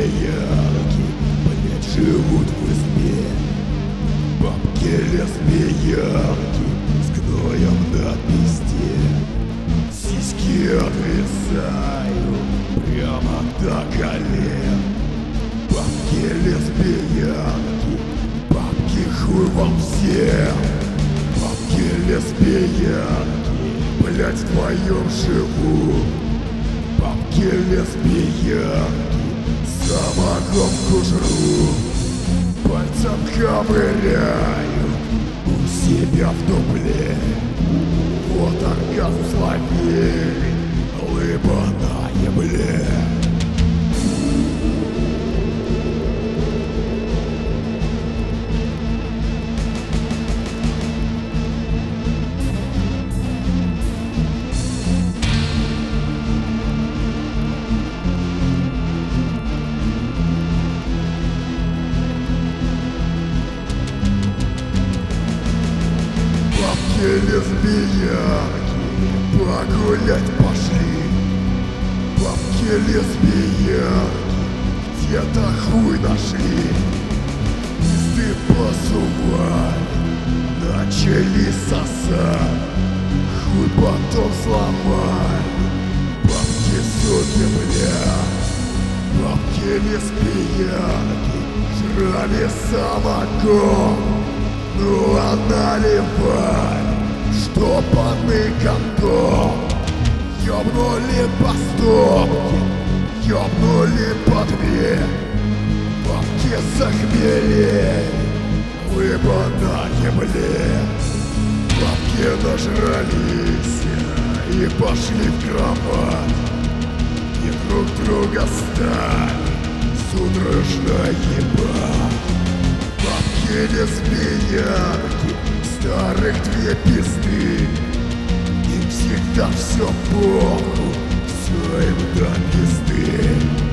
лесбиянки, блять, живут в избе. Бабки лесбиянки с гноем на пизде. Сиськи отвисают прямо до колен. Бабки лесбиянки, бабки хуй вам всем. Бабки лесбиянки, блять, вдвоем живу. Бабки лесбиянки, самогонку жру. Пальцем ковыряю у себя в дупле. Вот оргазм словей, лыба на ебле. Лесбиянки погулять пошли. Бабки лесбиянки где-то хуй нашли. Пизды посували, начали сосать. Хуй потом сломали. Бабки суки, бля. Бабки лесбиянки жрали самогон. Ну а наливай, штопанный кондом. Ёбнули по стопке, ёбнули по две. Бабки захмелели, лыба на ебле. Бабки нажрались и пошли в кровать. И друг друга стали судорожно ебать. Бабки лесбиянки, старых две пизды. Им всегда все похуй, все им до пизды.